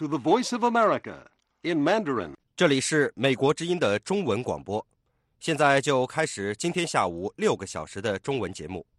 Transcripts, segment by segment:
to the Voice of America in Mandarin. 这里是美国之音的中文广播，现在就开始今天下午6个小时的中文节目。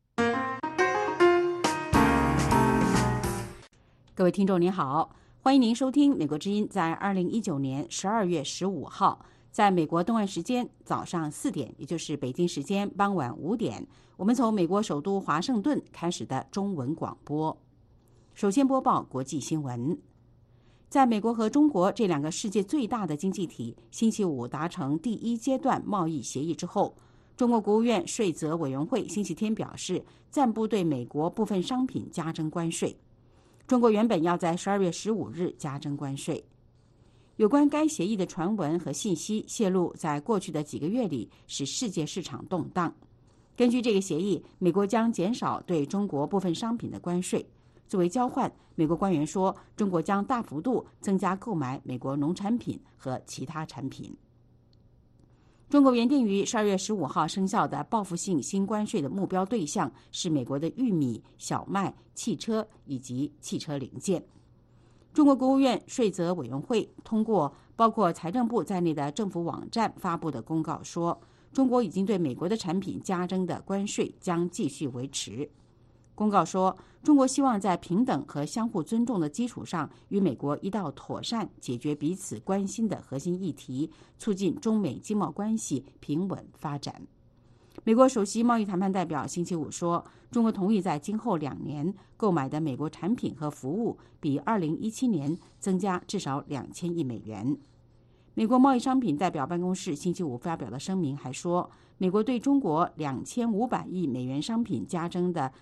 各位听众您好，欢迎您收听美国之音在2019年12月15号在美国东岸时间早上4点，也就是北京时间傍晚5点，我们从美国首都华盛顿开始的中文广播。首先播报国际新闻。在美国和中国这两个世界最大的经济体星期五达成第一阶段贸易协议之后，中国国务院税则委员会星期天表示，暂不对美国部分商品加征关税。中国原本要在12月15日加征关税。有关该协议的传闻和信息泄露在过去的几个月里，使世界市场动荡。根据这个协议，美国将减少对中国部分商品的关税。作为交换，美国官员说，中国将大幅度增加购买美国农产品和其他产品。中国原定于12月15号生效的报复性新关税的目标对象是美国的玉米、小麦、汽车以及汽车零件。中国国务院税则委员会通过包括财政部在内的政府网站发布的公告说，中国已经对美国的产品加征的关税将继续维持。公告说，中国希望在平等和相互尊重的基础上，与美国一道妥善解决彼此关心的核心议题，促进中美经贸关系平稳发展。美国首席贸易谈判代表星期五说，中国同意在今后2年购买的美国产品和服务比2017年增加至少2000亿美元。美国贸易商品代表办公室星期五发表的声明还说，美国对中国2500亿美元商品加征的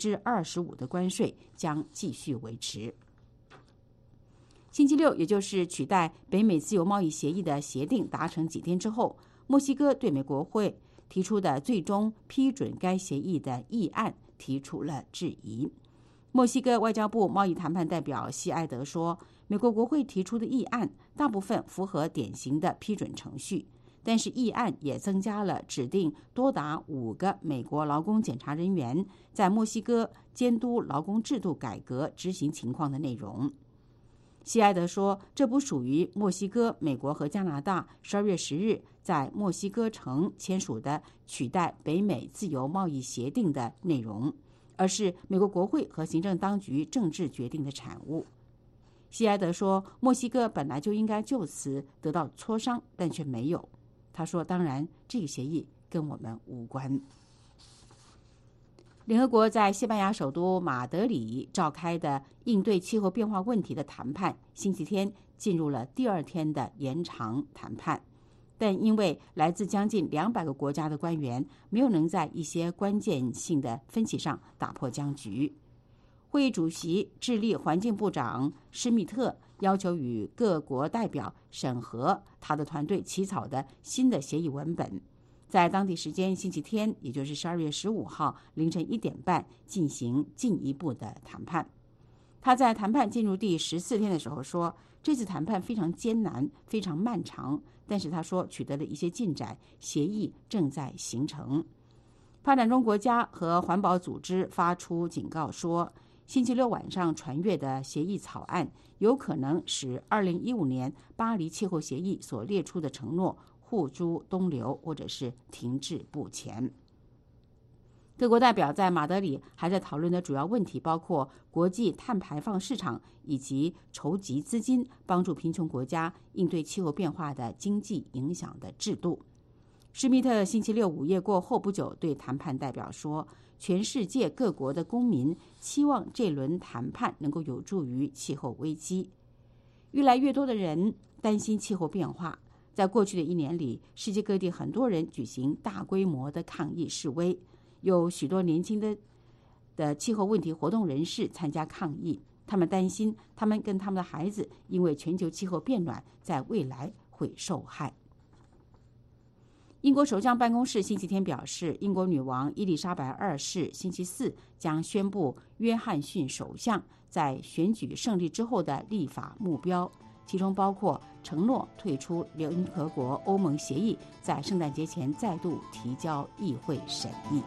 25%的关税将继续维持。星期六，也就是取代北美自由贸易协议的协定达成几天之后，墨西哥对美国会提出的最终批准该协议的议案提出了质疑。墨西哥外交部贸易谈判代表西埃德说，美国国会提出的议案大部分符合典型的批准程序，但是议案也增加了指定多达5个美国劳工检查人员在墨西哥监督劳工制度改革执行情况的内容。西埃德说，这不属于墨西哥、美国和加拿大12月10日在墨西哥城签署的取代北美自由贸易协定的内容，而是美国国会和行政当局政治决定的产物。西埃德说，墨西哥本来就应该就此得到磋商，但却没有。他说，当然，这个协议跟我们无关。联合国在西班牙首都马德里召开的应对气候变化问题的谈判，星期天进入了第2天的延长谈判，但因为来自将近200个国家的官员没有能在一些关键性的分歧上打破僵局。会议主席智利环境部长施密特要求与各国代表审核他的团队起草的新的协议文本，在当地时间星期天，也就是12月15号凌晨1点半进行进一步的谈判。他在谈判进入第14天的时候说，这次谈判非常艰难，非常漫长，但是他说取得了一些进展，协议正在形成。发展中国家和环保组织发出警告说，星期六晚上传阅的协议草案有可能使2015年巴黎气候协议所列出的承诺付诸东流，或者是停滞不前。各国代表在马德里还在讨论的主要问题包括国际碳排放市场以及筹集资金帮助贫穷国家应对气候变化的经济影响的制度。施密特星期六午夜过后不久对谈判代表说，全世界各国的公民期望这轮谈判能够有助于气候危机。越来越多的人担心气候变化。在过去的1年里，世界各地很多人举行大规模的抗议示威，有许多年轻的气候问题活动人士参加抗议。他们担心他们跟他们的孩子因为全球气候变暖在未来会受害。英国首相办公室星期天表示，英国女王伊丽莎白2世星期4将宣布约翰逊首相在选举胜利之后的立法目标，其中包括承诺退出联合国欧盟协议，在圣诞节前再度提交议会审议。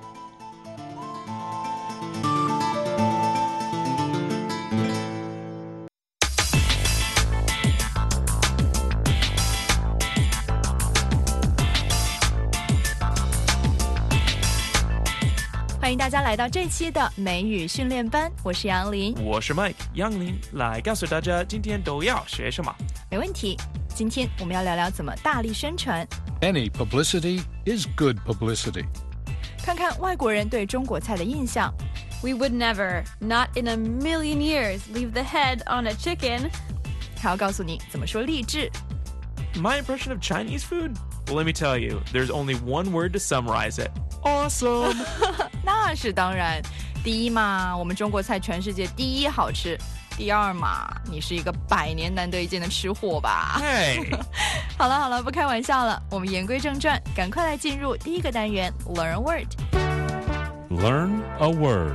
欢迎大家来到这期的美语训练班，我是杨林， 我是 Mike 杨林，来告诉大家今天都要学什么。 没问题。今天我们要聊聊怎么大力宣传。 Any publicity is good publicity. 看看外国人对中国菜的印象。 We would never, not in a million years, leave the head on a chicken. 还要告诉你怎么说励志。 My impression of Chinese food? Well, let me tell you, there's only one word to summarize it. Awesome! 那是当然，第一嘛，我们中国菜全世界第一好吃。第二嘛，你是一个100年难得一见的吃货吧？ Hey! 好了，不开玩笑了，我们言归正传，赶快来进入第一个单元 Learn a Word。 Learn a word.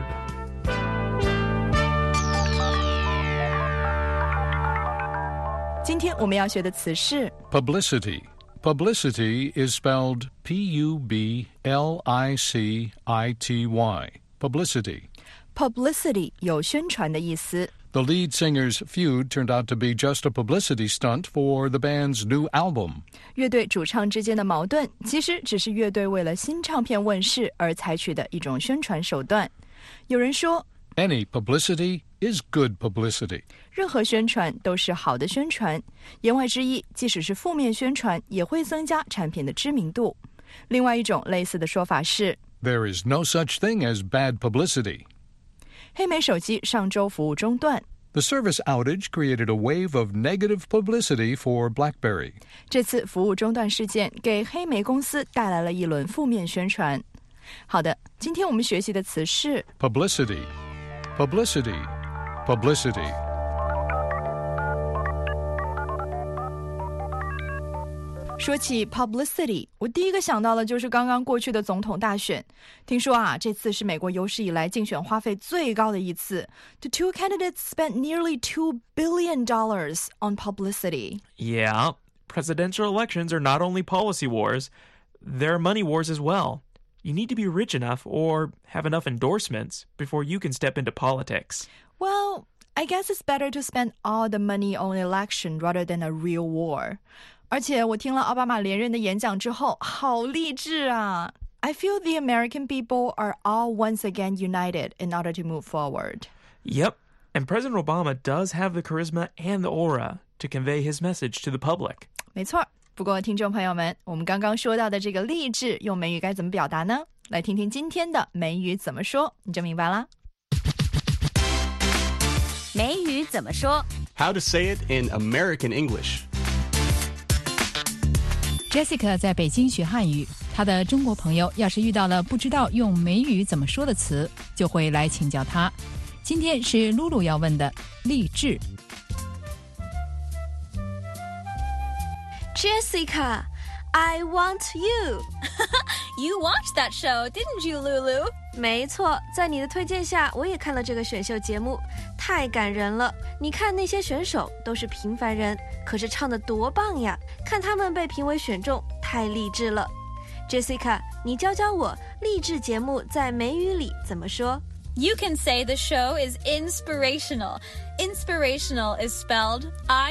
今天我们要学的词是 Publicity. Publicity is spelled P-U-B-L-I-C-I-T-Y. Publicity. publicity 有宣传的意思。 The lead singer's feud turned out to be just a publicity stunt for the band's new album. 乐队主唱之间的矛盾，其实只是乐队为了新唱片问世而采取的一种宣传手段。有人说 Any publicity is good publicity. 任何宣传都是好的宣传，言外之意，即使是负面宣传也会增加产品的知名度。另外一种类似的说法是 There is no such thing as bad publicity. 黑莓手机上周服务中断， The service outage created a wave of negative publicity for BlackBerry. 这次服务中断事件给黑莓公司带来了一轮负面宣传。好的，今天我们学习的词是 Publicity. Publicity. Publicity. 说起 publicity， 我第一个想到的就是刚刚过去的总统大选。听说啊，这次是美国有史以来竞选花费最高的一次。The two candidates spent nearly $2 billion on publicity. Yeah, presidential elections are not only policy wars, they're money wars as well. You need to be rich enough or have enough endorsements before you can step into politics. Well, I guess it's better to spend all the money on election rather than a real war. 而且我听了奥巴马连任的演讲之后，好励志啊！ I feel the American people are all once again united in order to move forward. Yep, and President Obama does have the charisma and the aura to convey his message to the public. 没错，不过听众朋友们，我们刚刚说到的这个励志用美语该怎么表达呢？来听听今天的美语怎么说，你就明白啦。 美语怎么说？ How to say it in American English.Jessica 在北京学汉语，她的中国朋友要是遇到了不知道用美语怎么说的词，就会来请教她。今天是露露要问的励志。 Jessica, I want you. You watched that show, didn't you, Lulu? 没错，在你的推荐下，我也看了这个选秀节目，太感人了。你看那些选手都是平凡人，可是唱得多棒呀！看他们被评委选中，太励志了。Jessica, 你教教我励志节目在美语里怎么说？ You can say the show is inspirational. Inspirational is spelled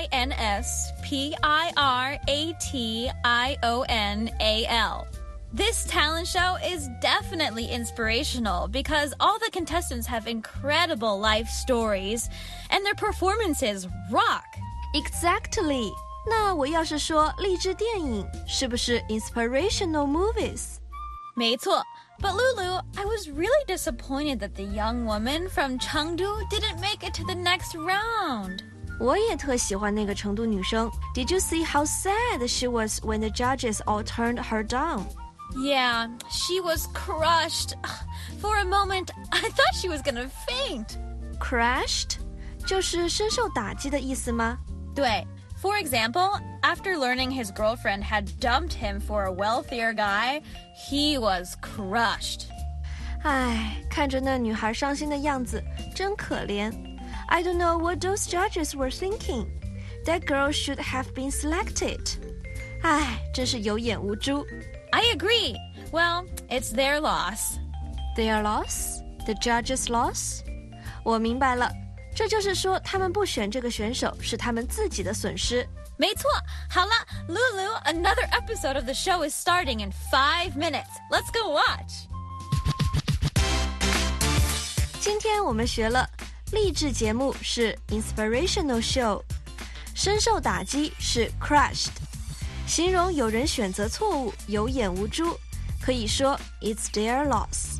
I-N-S-P-I-R-A-T-I-O-N-A-L. This talent show is definitely inspirational because all the contestants have incredible life stories and their performances rock. Exactly. 那我要是说励志电影，是不是 inspirational movies? 没错。But Lulu, I was really disappointed that the young woman from Chengdu didn't make it to the next round. 我也特喜欢那个成都女生。Did you see how sad she was when the judges all turned her down? Yeah, she was crushed. For a moment, I thought she was gonna faint. Crushed? 就是深受打击的意思吗？ 对。For example, after learning his girlfriend had dumped him for a wealthier guy, he was crushed. 唉，看着那女孩伤心的样子，真可怜。I don't know what those judges were thinking. That girl should have been selected. 唉，真是有眼无珠。 I agree. Well, it's their loss. Their loss? The judges' loss? 我明白了。这就是说他们不选这个选手是他们自己的损失。 没错。好了 Lulu, another episode of the show is starting in 5 minutes. Let's go watch. 今天我们学了励志节目是 inspirational show， 深受打击是 crushed， 形容有人选择错误有眼无珠，可以说 it's their loss。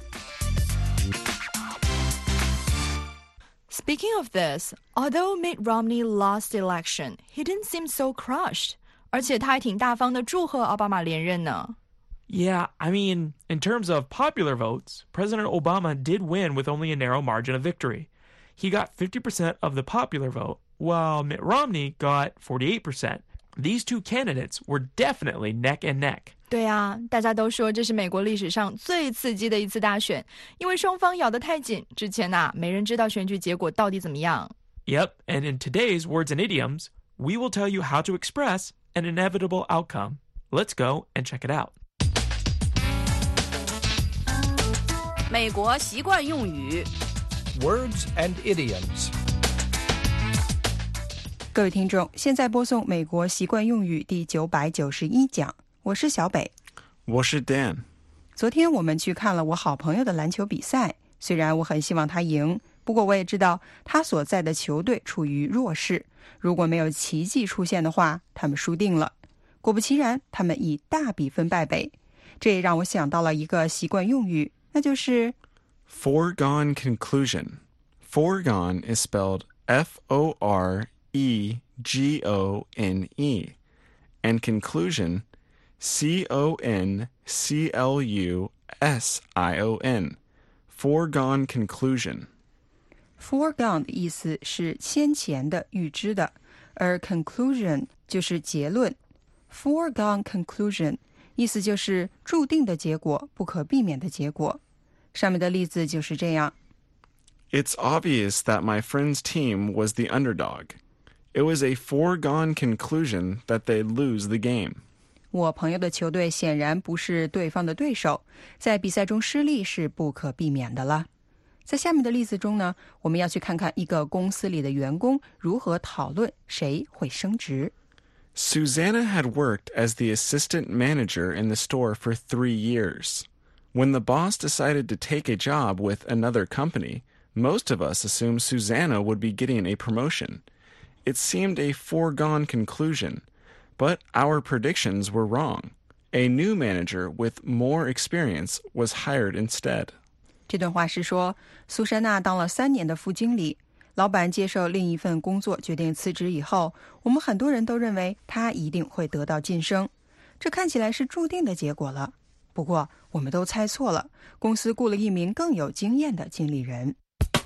Speaking of this, although Mitt Romney lost the election, he didn't seem so crushed. 而且他还挺大方的祝贺奥巴马连任呢。 Yeah, I mean, in terms of popular votes, President Obama did win with only a narrow margin of victory. He got 50% of the popular vote, while Mitt Romney got 48%. These two candidates were definitely neck and neck. 对啊，大家都说这是美国历史上最刺激的一次大选，因为双方咬得太紧，之前没人知道选举结果到底怎么样。 Yep, and in today's Words and Idioms, we will tell you how to express an inevitable outcome. Let's go and check it out. 美国习惯用语 Words and Idioms。 各位听众，现在播送美国习惯用语第991讲，我是小北， 我是 Dan。 昨天我们去看了我好朋友的篮球比赛，虽然我很希望他赢，不过我也知道他所在的球队处于弱势，如果没有奇迹出现的话，他们输定了。果不其然，他们以大比分败北，这也让我想到了一个习惯用语，那就是 Foregone conclusion. Foregone is spelled F-O-R-E-G-O-N-E, and conclusion C-O-N-C-L-U-S-I-O-N. Foregone conclusion. Foregone 的意思是先前的、预知的，而 conclusion 就是结论。Foregone conclusion 意思就是注定的结果，不可避免的结果。上面的例子就是这样。 It's obvious that my friend's team was the underdog. It was a foregone conclusion that they'd lose the game. 我朋友的球队显然不是对方的对手，在比赛中失利是不可避免的了。在下面的例子中呢，我们要去看看一个公司里的员工如何讨论谁会升职。 Susanna had worked as the assistant manager in the store for 3 years. When the boss decided to take a job with another company, most of us assumed Susanna would be getting a promotion. It seemed a foregone conclusion, but our predictions were wrong. A new manager with more experience was hired instead. 这段话是说，苏珊娜当了3年的副经理，老板接受另一份工作决定辞职以后，我们很多人都认为他一定会得到晋升，这看起来是注定的结果了。不过我们都猜错了，公司雇了一名更有经验的经理人。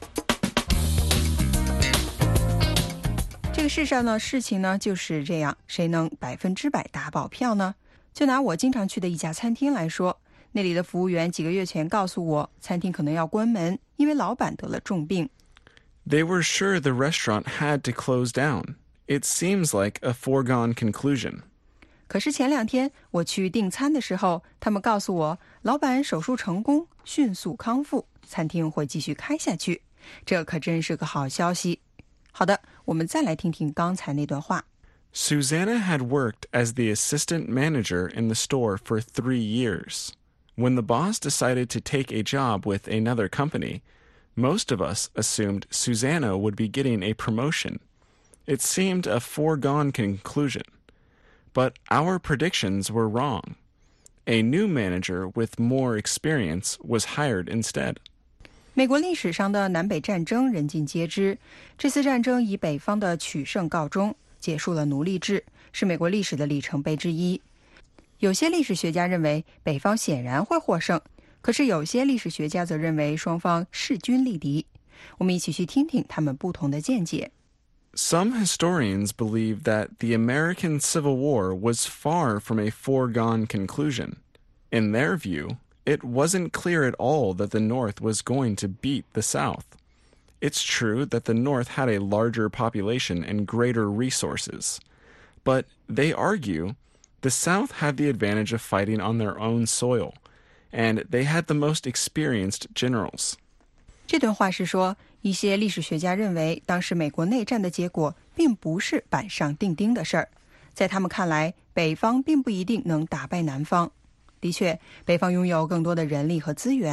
这个世上呢，事情呢就是这样，谁能100%打保票呢？就拿我经常去的一家餐厅来说，那里的服务员几个月前告诉我，餐厅可能要关门，因为老板得了重病。 They were sure the restaurant had to close down. It seems like a foregone conclusion. 可是前2天我去订餐的时候，他们告诉我，老板手术成功，迅速康复，餐厅会继续开下去。这可真是个好消息。好的，我们再来听听刚才那段话。 Susanna had worked as the assistant manager in the store for 3 years. When the boss decided to take a job with another company, most of us assumed Susanna would be getting a promotion. It seemed a foregone conclusion, but our predictions were wrong. A new manager with more experience was hired instead. 美国历史上的南北战争人尽皆知，这次战争以北方的取胜告终，结束了奴隶制，是美国历史的里程碑之一。有些历史学家认为北方显然会获胜，可是有些历史学家则认为双方势均力敌。我们一起去听听他们不同的见解。 Some historians believe that the American Civil War was far from a foregone conclusion. In their view, it wasn't clear at all that the North was going to beat the South. It's true that the North had a larger population and greater resources, but they argue the South had the advantage of fighting on their own soil, and they had the most experienced generals. 这段话是说，一些历史学家认为当时美国内战的结果并不是板上钉钉的事儿，在他们看来，北方并不一定能打败南方。的确，北方拥有更多的人力和资源，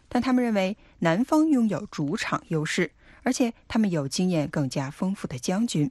但他们认为南方拥有主场优势，而且他们有经验更加丰富的将军。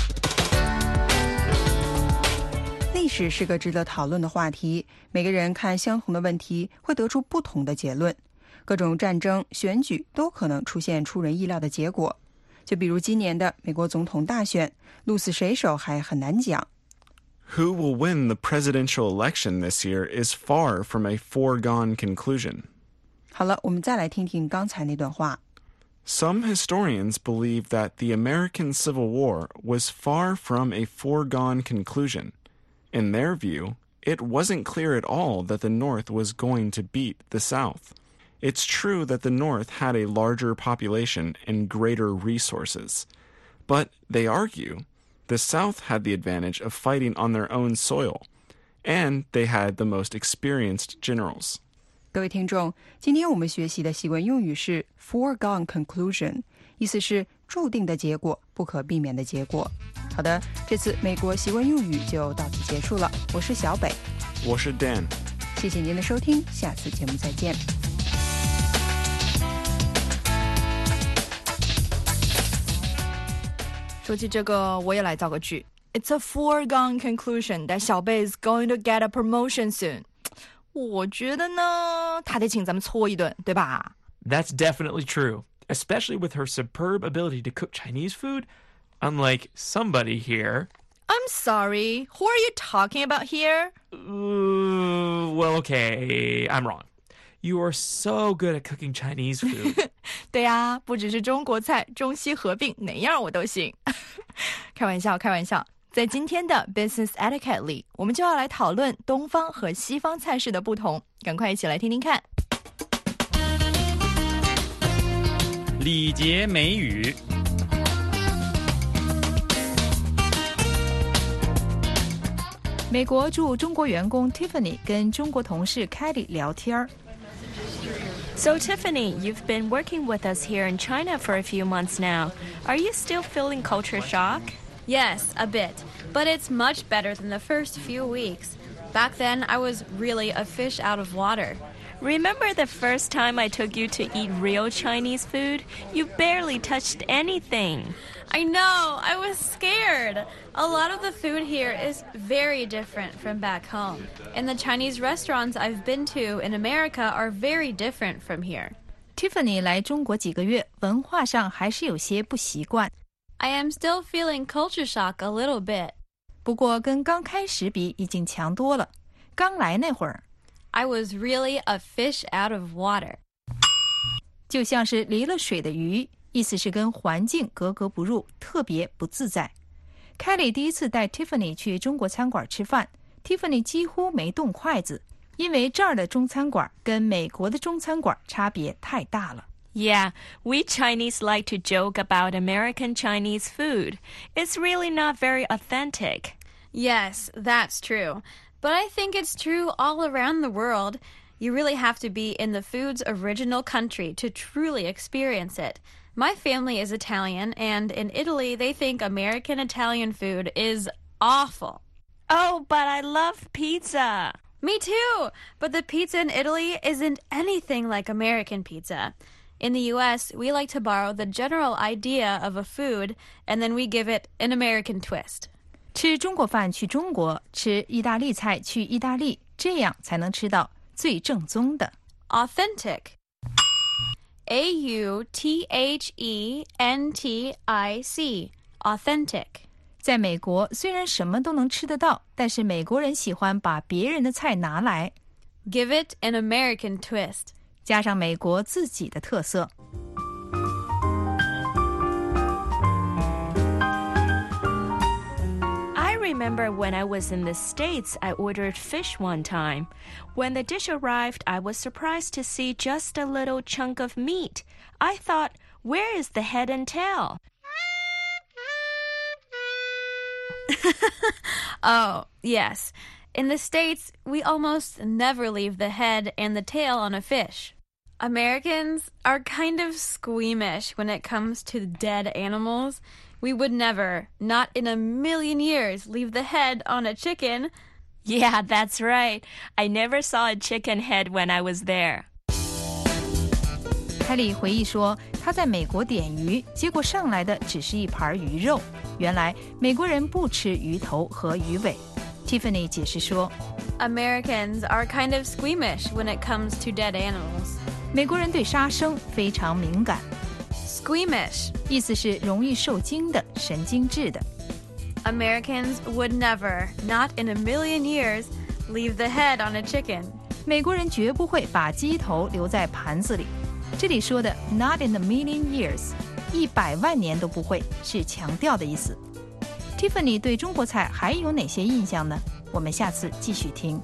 历史是个值得讨论的话题，每个人看相同的问题会得出不同的结论。各种战争、选举都可能出现出人意料的结果。就比如今年的美国总统大选，鹿死谁手还很难讲。 Who will win the presidential election this year is far from a foregone conclusion. 好了，我们再来听听刚才那段话。 Some historians believe that the American Civil War was far from a foregone conclusion. In their view, it wasn't clear at all that the North was going to beat the South. It's true that the North had a larger population and greater resources. But, they argue, the South had the advantage of fighting on their own soil, and they had the most experienced generals. 各位听众，今天我们学习的习惯用语是 foregone conclusion， 意思是注定的结果，不可避免的结果。好的，这次美国习惯用语就到此结束了。我是小北， 我是 Dan， 谢谢您的收听，下次节目再见。 说起这个，我也来造个句。It's a foregone conclusion that 小贝 is going to get a promotion soon. 我觉得呢，他得请咱们搓一顿，对吧？ That's definitely true, especially with her superb ability to cook Chinese food, unlike somebody here. I'm sorry, who are you talking about here? Well, okay, I'm wrong. You are so good at cooking Chinese food. 对呀，不只是中国菜，中西合并，哪样我都行。开玩笑，开玩笑。在今天的 Business Etiquette 里，我们就要来讨论东方和西方菜式的不同。赶快一起来听听看。 礼节美语。 美国驻中国员工 Tiffany 跟中国同事 Kelly 聊天。 So, Tiffany, you've been working with us here in China for a few months now. Are you still feeling culture shock? Yes, a bit. But it's much better than the first few weeks. Back then, I was really a fish out of water. Remember the first time I took you to eat real Chinese food? You barely touched anything. I know, I was scared. A lot of the food here is very different from back home. And the Chinese restaurants I've been to in America are very different from here. Tiffany 来中国几个月，文化上还是有些不习惯。 I am still feeling culture shock a little bit. 不过跟刚开始比已经强多了。刚来那会儿 I was really a fish out of water. 就像是离了水的鱼，意思是跟环境格格不入，特别不自在。Kelly 第一次带 Tiffany 去中国餐馆吃饭， Tiffany 几乎没动筷子，因为这儿的中餐馆跟美国的中餐馆差别太大了。 Yeah, we Chinese like to joke about American Chinese food. It's really not very authentic. Yes, that's true. But I think it's true all around the world. You really have to be in the food's original country to truly experience it. My family is Italian, and in Italy, they think American Italian food is awful. Oh, but I love pizza. Me too. But the pizza in Italy isn't anything like American pizza. In the U.S., we like to borrow the general idea of a food, and then we give it an American twist. 吃中国饭去中国，吃意大利菜去意大利，这样才能吃到最正宗的。 Authentic. A-U-T-H-E-N-T-I-C. Authentic. 在美国，虽然什么都能吃得到，但是美国人喜欢把别人的菜拿来 Give it an American twist. 加上美国自己的特色。 I remember when I was in the States, I ordered fish one time. When the dish arrived, I was surprised to see just a little chunk of meat. I thought, where is the head and tail? Oh, yes. In the States, we almost never leave the head and the tail on a fish. Americans are kind of squeamish when it comes to dead animals. We would never, not in a million years, leave the head on a chicken. Yeah, that's right. I never saw a chicken head when I was there. 凯里回忆说，他在美国点鱼，结果上来的只是一盘鱼肉。原来美国人不吃鱼头和鱼尾。Tiffany 解释说 Americans are kind of squeamish when it comes to dead animals. 美国人对杀生非常敏感。 Squeamish 意思是容易受惊的、神经质的。 Americans would never, not in a million years, leave the head on a chicken. 美国人绝不会把鸡头留在盘子里。这里说的 not in a million years 100万年都不会，是强调的意思。Tiffany 对中国菜还有哪些印象呢？我们下次继续听。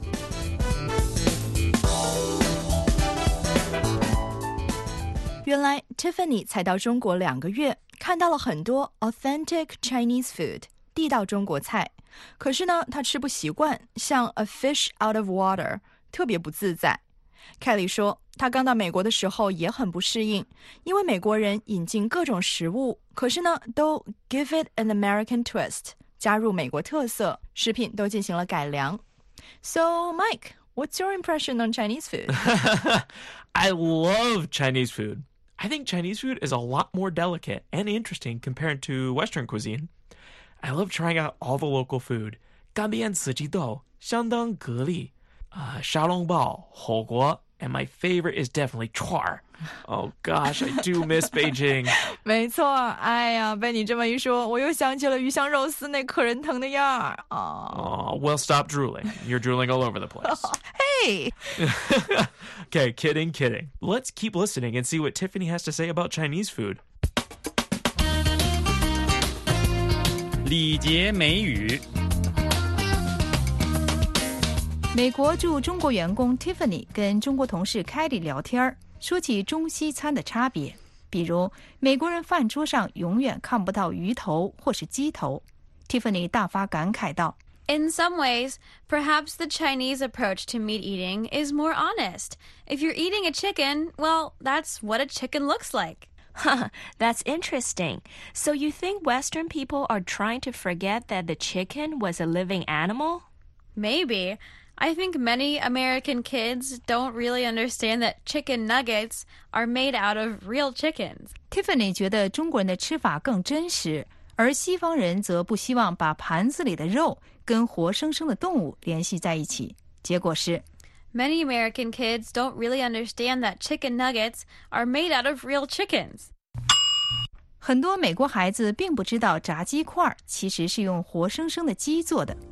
原来 Tiffany 才到中国2个月，看到了很多 authentic Chinese food 地道中国菜，可是呢她吃不习惯，像 a fish out of water 特别不自在。凯莉说她刚到美国的时候也很不适应，因为美国人引进各种食物，可是呢都 give it an American twist 加入美国特色，食品都进行了改良。 So Mike, what's your impression on Chinese food? I love Chinese food. I think Chinese food is a lot more delicate and interesting compared to Western cuisine. I love trying out all the local food. 干煸四季豆相当蛤蜊沙龙包火锅 and my favorite is definitely 串儿 Oh gosh, I do miss Beijing. 没错，哎呀，被你这么一说，我又想起了鱼香肉丝那可人疼的样儿。 Well, stop drooling. You're drooling all over the place. Hey! Okay, kidding. Let's keep listening and see what Tiffany has to say about Chinese food. 礼节美语。 美国驻中国员工 Tiffany 跟中国同事 Kelly 聊天，说起中西餐的差别，比如美国人饭桌上永远看不到鱼头或是鸡头。Tiffany 大发感慨道 In some ways, perhaps the Chinese approach to meat eating is more honest. If you're eating a chicken, well, that's what a chicken looks like. That's interesting. So you think Western people are trying to forget that the chicken was a living animal? Maybe. I think many American kids don't really understand that chicken nuggets are made out of real chickens. Tiffany 觉得中国人的吃法更真实，而西方人则不希望把盘子里的肉跟活生生的动物联系在一起。结果是 Many American kids don't really understand that chicken nuggets are made out of real chickens. 很多美国孩子并不知道炸鸡块其实是用活生生的鸡做的。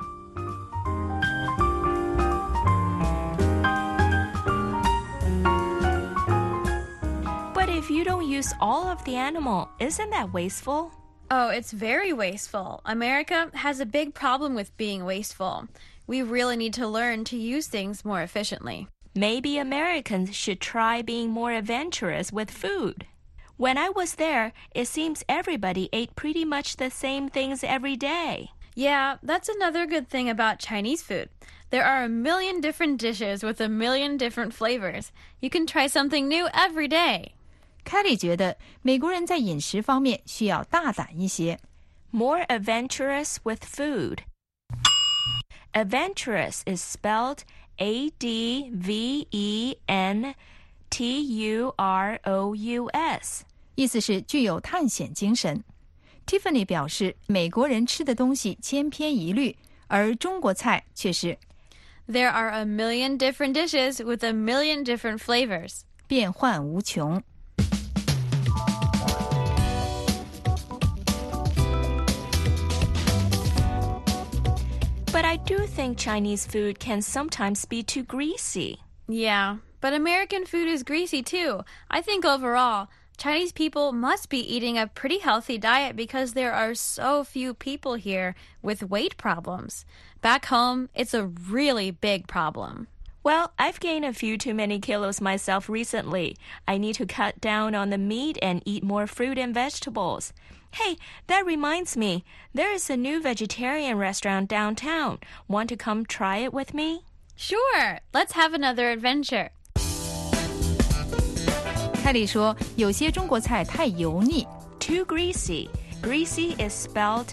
If you don't use all of the animal, isn't that wasteful? Oh, it's very wasteful. America has a big problem with being wasteful. We really need to learn to use things more efficiently. Maybe Americans should try being more adventurous with food. When I was there, it seems everybody ate pretty much the same things every day. Yeah, that's another good thing about Chinese food. There are a million different dishes with a million different flavors. You can try something new every day. Kelly 觉得美国人在饮食方面需要大胆一些。 More adventurous with food. Adventurous is spelled A-D-V-E-N-T-U-R-O-U-S. 意思是具有探险精神。Tiffany 表示，美国人吃的东西千篇一律，而中国菜却是 There are a million different dishes with a million different flavors. 变幻无穷。 But I do think Chinese food can sometimes be too greasy. Yeah, but American food is greasy too. I think overall, Chinese people must be eating a pretty healthy diet because there are so few people here with weight problems. Back home, it's a really big problem. Well, I've gained a few too many kilos myself recently. I need to cut down on the meat and eat more fruit and vegetables. Hey, that reminds me, there is a new vegetarian restaurant downtown. Want to come try it with me? Sure, let's have another adventure. 凯莉说，有些中国菜太油腻 Too greasy. Greasy is spelled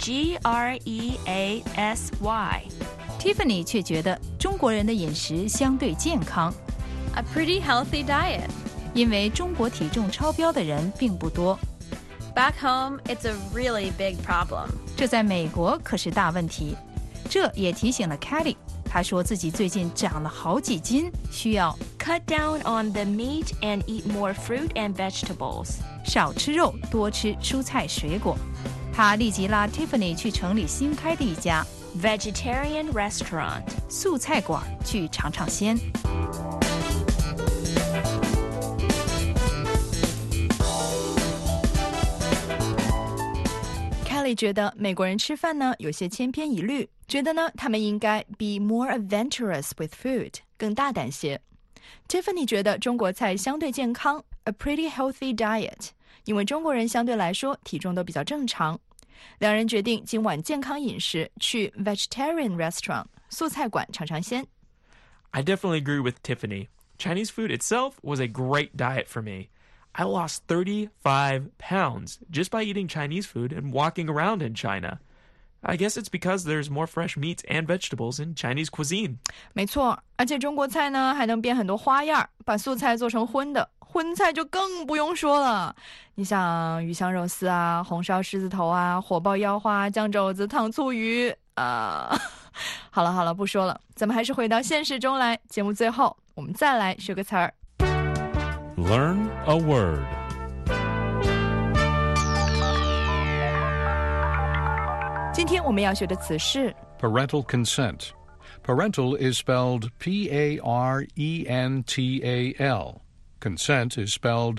G-R-E-A-S-Y. Tiffany 却觉得中国人的饮食相对健康。 A pretty healthy diet. 因为中国体重超标的人并不多。 Back home, it's a really big problem. 这在美国可是大问题。这也提醒了 Kelly， 她说自己最近长了好几斤，需要 cut down on the meat and eat more fruit and vegetables. 少吃肉，多吃蔬菜水果。她立即拉 Tiffany 去城里新开的一家 vegetarian restaurant 素菜馆去尝尝鲜。 Kelly 觉得美国人吃饭呢有些千篇一律，觉得呢他们应该 be more adventurous with food， 更大胆些。Tiffany 觉得中国菜相对健康 ，a pretty healthy diet， 因为中国人相对来说体重都比较正常。两人决定今晚健康饮食，去 vegetarian restaurant 素菜馆尝尝鲜。 I definitely agree with Tiffany. Chinese food itself was a great diet for me. I lost 35 pounds just by eating Chinese food and walking around in China. I guess it's because there's more fresh meats and vegetables in Chinese cuisine. 没错，而且中国菜呢还能变很多花样，把素菜做成荤的，荤菜就更不用说了。你像鱼香肉丝啊、红烧狮子头啊、火爆腰花、酱肘子、糖醋鱼啊。好了，不说了，咱们还是回到现实中来。节目最后，我们再来学个词儿。 Learn a word. 今天我们要学的词是 parental consent. Parental is spelled P-A-R-E-N-T-A-L. Consent is spelled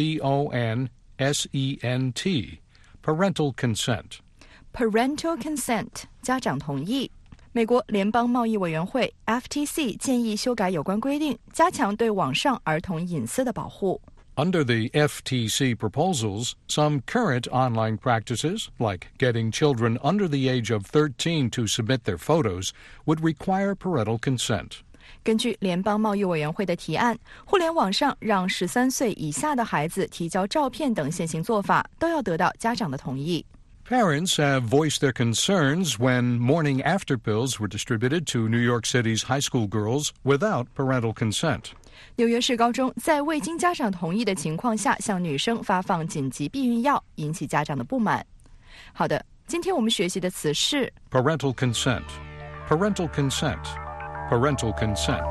C-O-N-S-E-N-T. Parental consent. Parental consent 家长同意。美国联邦贸易委员会 FTC 建议修改有关规定，加强对网上儿童隐私的保护。 Under the FTC proposals, some current online practices, like getting children under the age of 13 to submit their photos, would require parental consent. 根据联邦贸易委员会的提案，互联网上让13岁以下的孩子提交照片等现行做法，都要得到家长的同意。 Parents have voiced their concerns when morning after pills were distributed to New York City's high school girls without parental consent. 纽约市高中在未经家长同意的情况下向女生发放紧急避孕药，引起家长的不满。好的，今天我们学习的词是 parental consent. Parental consent. Parental consent.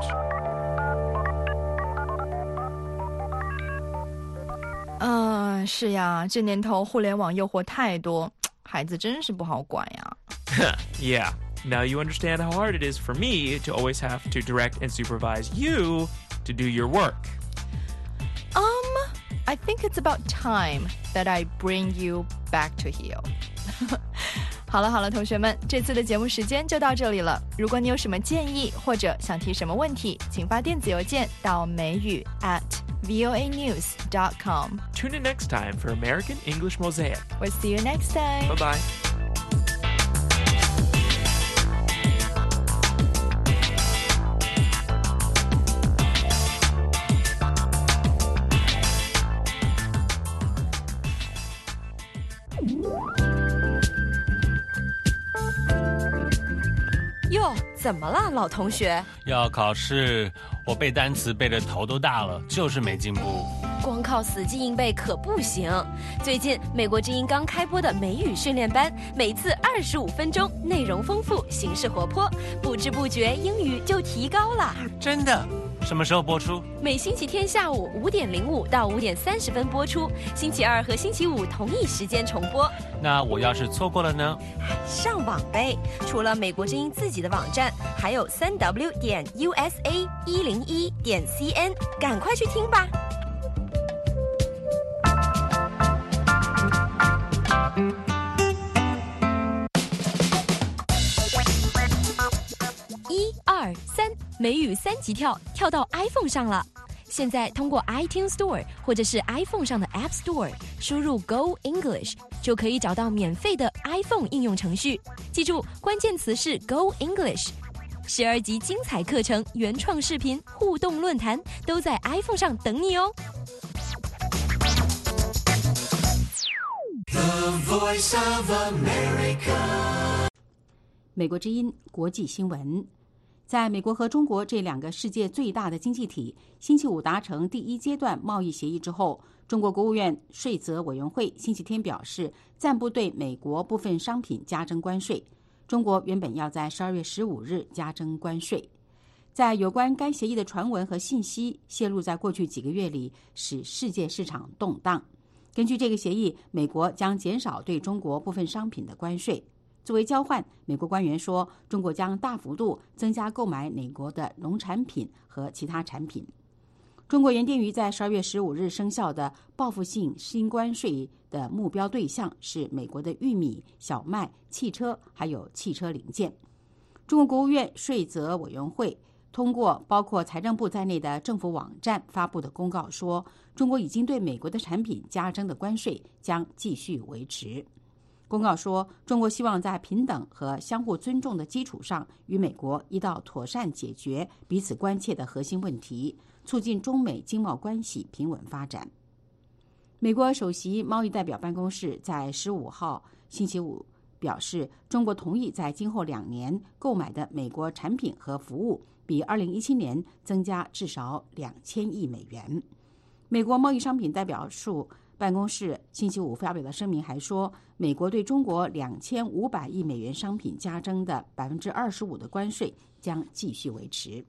是呀，这年头互联网诱惑太多，孩子真是不好管呀。 Yeah. Now you understand how hard it is for me to always have to direct and supervise you to do your work. I think it's about time that I bring you back to heel. 好了，同学们，这次的节目时间就到这里了。如果你有什么建议或者想提什么问题，请发电子邮件到美语@voanews.com. Tune in next time for American English Mosaic. We'll see you next time. Bye-bye. 哟，怎么了，老同学？ 要考试，我背单词背得头都大了，就是没进步。 光靠死记硬背可不行。最近美国之音刚开播的美语训练班，每次25分钟，内容丰富，形式活泼，不知不觉英语就提高了。 真的？什么时候播出？ 每星期天下午5点05到5点30分播出，星期二和星期五同一时间重播。 那我要是错过了呢？ 上网呗！除了美国之音自己的网站，还有3w.usa101.cn， 赶快去听吧。1、2、3，美语3级跳，跳到 iPhone 上了。现在通过 iTunes Store 或者是 iPhone 上的 App Store 输入 Go English， 就可以找到免费的 iPhone 应用程序。记住，关键词是 Go English。12集精彩课程、原创视频、互动论坛都在 iPhone 上等你哦。 The Voice of America。 美国之音国际新闻。 在美国和中国这两个世界最大的经济体星期五达成第一阶段贸易协议之后，中国国务院税则委员会星期天表示，暂不对美国部分商品加征关税。中国原本要在12月15日加征关税。在有关该协议的传闻和信息泄露在过去几个月里，使世界市场动荡。根据这个协议，美国将减少对中国部分商品的关税。作为交换，美国官员说，中国将大幅度增加购买美国的农产品和其他产品。中国原定于在12月15日生效的报复性新关税的目标对象是美国的玉米、小麦、汽车还有汽车零件。中国国务院税则委员会通过包括财政部在内的政府网站发布的公告说，中国已经对美国的产品加征的关税将继续维持。公告说，中国希望在平等和相互尊重的基础上，与美国一道妥善解决彼此关切的核心问题，促进中美经贸关系平稳发展。美国首席贸易代表办公室在15号星期五表示，中国同意在今后2年购买的美国产品和服务比2017年增加至少2000亿美元。美国贸易商品代表处办公室星期五发表的声明还说，美国对中国2500亿美元商品加征的25%的关税将继续维持。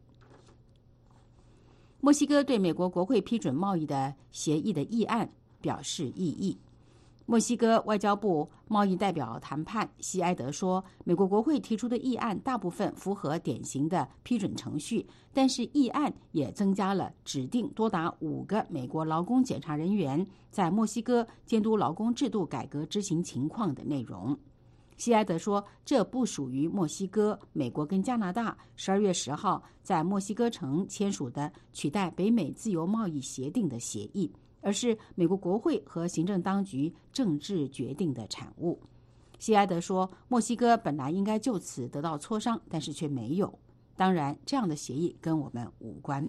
墨西哥对美国国会批准贸易的协议的议案表示异议。墨西哥外交部贸易代表谈判西埃德说，美国国会提出的议案大部分符合典型的批准程序，但是议案也增加了指定多达5个美国劳工检查人员在墨西哥监督劳工制度改革执行情况的内容。西埃德说，这不属于墨西哥、美国跟加拿大12月10号在墨西哥城签署的取代北美自由贸易协定的协议，而是美国国会和行政当局政治决定的产物。西埃德说，墨西哥本来应该就此得到磋商，但是却没有。当然，这样的协议跟我们无关。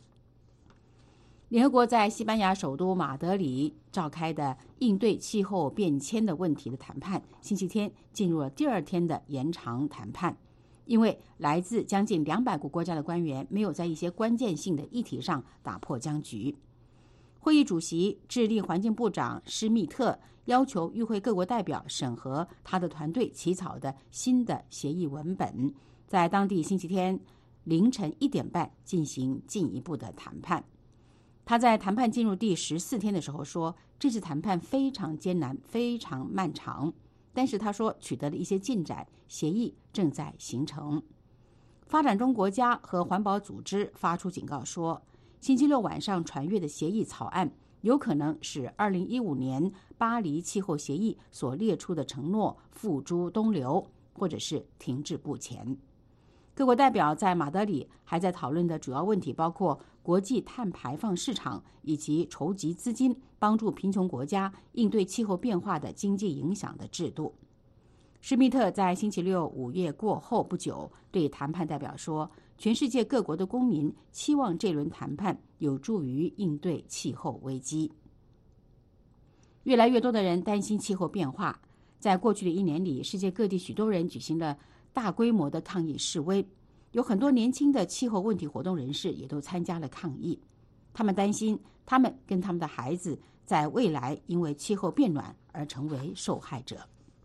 联合国在西班牙首都马德里召开的应对气候变迁的问题的谈判，星期天进入了第2天的延长谈判，因为来自将近200个国家的官员没有在一些关键性的议题上打破僵局。会议主席智利环境部长施密特要求与会各国代表审核他的团队起草的新的协议文本，在当地星期天凌晨1点半进行进一步的谈判。他在谈判进入第14天的时候说，这次谈判非常艰难，非常漫长，但是他说取得了一些进展，协议正在形成。发展中国家和环保组织发出警告说，星期六晚上传阅的协议草案有可能使2015年巴黎气候协议所列出的承诺付诸东流，或者是停滞不前。各国代表在马德里还在讨论的主要问题包括国际碳排放市场以及筹集资金帮助贫穷国家应对气候变化的经济影响的制度。施密特在星期六午夜过后不久对谈判代表说，全世界各国的公民期望这轮谈判有助于应对气候危机。越来越多的人担心气候变化，在过去的1年里，世界各地许多人举行了大规模的抗议示威，有很多年轻的气候问题活动人士也都参加了抗议。他们担心他们跟他们的孩子在未来因为气候变暖而成为受害者。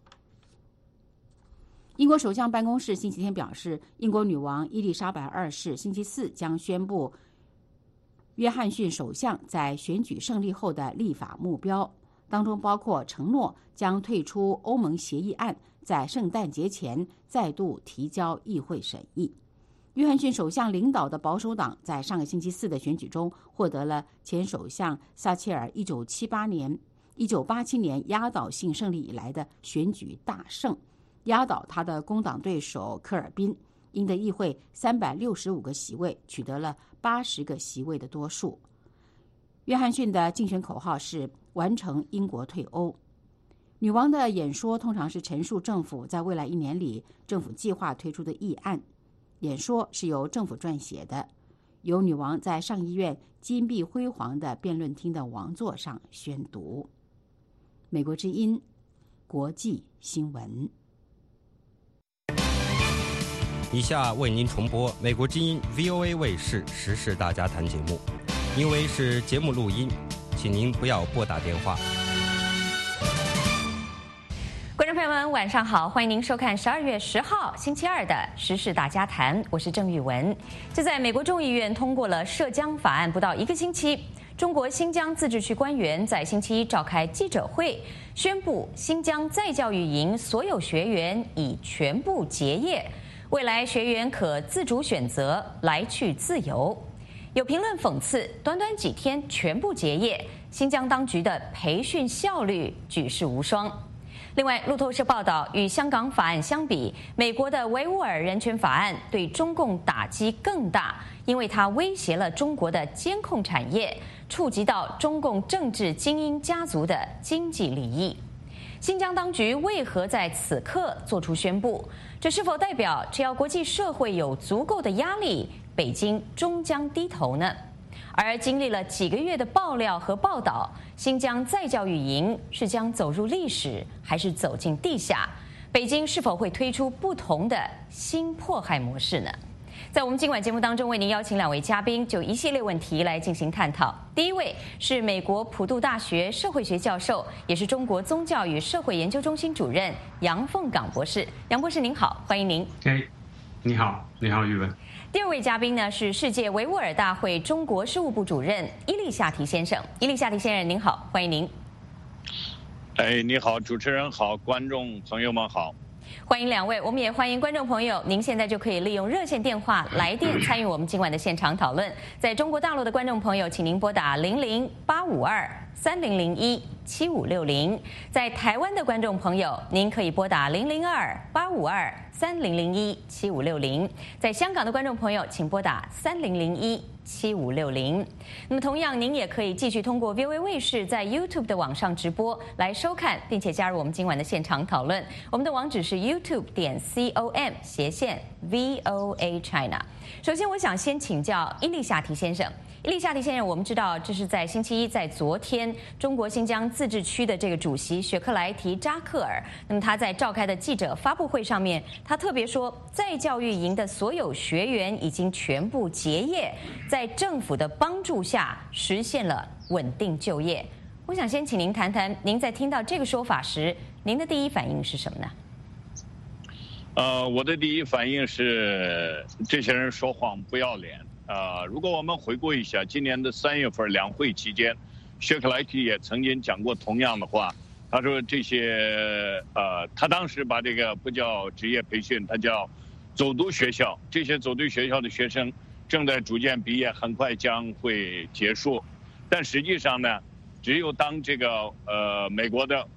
英国首相办公室星期天表示，英国女王伊丽莎白2世星期4将宣布约翰逊首相在选举胜利后的立法目标，当中包括承诺将退出欧盟协议案在圣诞节前再度提交议会审议。约翰逊首相领导的保守党在上个星期4的选举中获得了前首相撒切尔1987年压倒性胜利以来的选举大胜，压倒他的工党对手科尔宾，赢得议会365个席位，取得了80个席位的多数。约翰逊的竞选口号是完成英国退欧。女王的演说通常是陈述政府在未来1年里政府计划推出的议案，演说是由政府撰写的，由女王在上议院金碧辉煌的辩论厅的王座上宣读。美国之音国际新闻。 以下为您重播美国之音 VOA 卫视时事大家谈节目，因为是节目录音，请您不要拨打电话。 观众朋友们，晚上好，欢迎您收看12月10号星期二的时事大家谈，我是郑玉文。就在美国众议院通过了涉疆法案不到1个星期，中国新疆自治区官员在星期一召开记者会，宣布新疆再教育营所有学员已全部结业，未来学员可自主选择来去自由。有评论讽刺，短短几天全部结业，新疆当局的培训效率举世无双。另外，路透社报道，与香港法案相比，美国的维吾尔人权法案对中共打击更大，因为它威胁了中国的监控产业，触及到中共政治精英家族的经济利益。新疆当局为何在此刻做出宣布？这是否代表只要国际社会有足够的压力，北京终将低头呢？而经历了几个月的爆料和报道，新疆再教育营是将走入历史，还是走进地下？北京是否会推出不同的新迫害模式呢？在我们今晚节目当中，为您邀请2位嘉宾，就一系列问题来进行探讨。第一位是美国普渡大学社会学教授，也是中国宗教与社会研究中心主任杨凤岗博士。杨博士您好，欢迎您。 你好，玉文。 第二位嘉宾呢是世界维吾尔大会中国事务部主任伊利夏提先生。伊利夏提先生您好，欢迎您。 你好，主持人好，观众朋友们好。 欢迎2位，我们也欢迎观众朋友，您现在就可以利用热线电话来电参与我们今晚的现场讨论。在中国大陆的观众朋友，请您拨打00-852-3001-7560；在台湾的观众朋友，您可以拨打002-852-3001-7560；在香港的观众朋友，请拨打3001-7560。那么同样，您也可以继续通过 VOA 卫视在 YouTube 的网上直播来收看，并且加入我们今晚的现场讨论。我们的网址是 youtube.com/VOA China。首先，我想先请教伊利夏提先生。伊利夏提先生，我们知道这是在星期一，在昨天，中国新疆自治区的这个主席雪克莱提扎克尔，那么他在召开的记者发布会上面，他特别说，再教育营的所有学员已经全部结业，在政府的帮助下实现了稳定就业。我想先请您谈谈，您在听到这个说法时，您的第一反应是什么呢？ 我的第一反应是，这些人说谎不要脸。如果我们回顾一下今年的3月份两会期间，雪克莱提也曾经讲过同样的话。他说这些他当时把这个不叫职业培训，他叫走读学校。这些走读学校的学生正在逐渐毕业，很快将会结束。但实际上呢，只有当这个美国的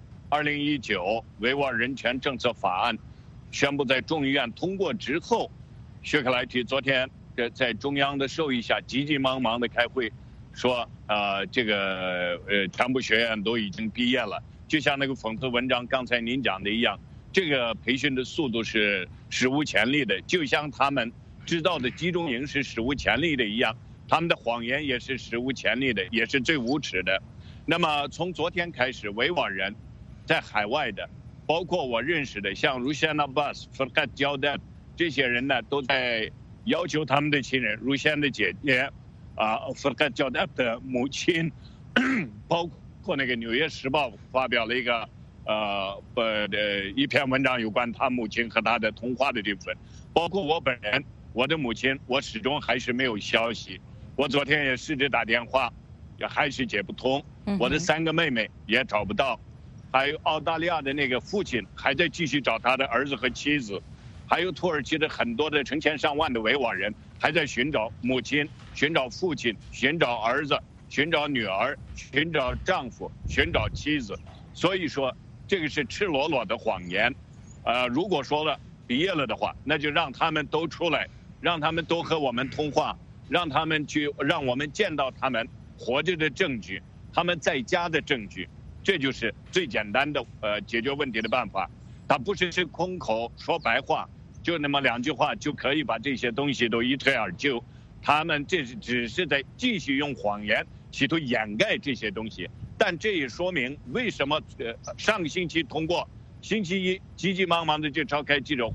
2019维吾尔人权政策法案宣布在众议院通过之后，雪克莱提昨天在中央的授意下急急忙忙的开会，说这个全部学院都已经毕业了。就像那个讽刺文章刚才您讲的一样，这个培训的速度是史无前例的，就像他们制造的集中营是史无前例的一样，他们的谎言也是史无前例的，也是最无耻的。那么从昨天开始，维吾尔人在海外的，包括我认识的像Rushan Abbas、Farhat Jawdat 这些人呢，都在要求他们的亲人，Rushan的姐姐Farhat Jawdat 的母亲，包括那个《纽约时报》发表了一个一篇文章，有关他母亲和他的通话的这部分。包括我本人，我的母亲，我始终还是没有消息。我昨天也试着打电话，也还是接不通。我的3个妹妹也找不到，还有澳大利亚的那个父亲还在继续找他的儿子和妻子，还有土耳其的很多的成千上万的维吾尔人还在寻找母亲、寻找父亲、寻找儿子、寻找女儿、寻找丈夫、寻找妻子。所以说这个是赤裸裸的谎言。如果说了毕业了的话，那就让他们都出来，让他们都和我们通话，让他们去，让我们见到他们活着的证据，他们在家的证据。这就是最简单的解决问题的办法。他不是空口说白话，就那么2句话就可以把这些东西都一推而就。他们这只是在继续用谎言企图掩盖这些东西。但这也说明为什么上个星期通过，星期一急急忙忙的就召开记者会，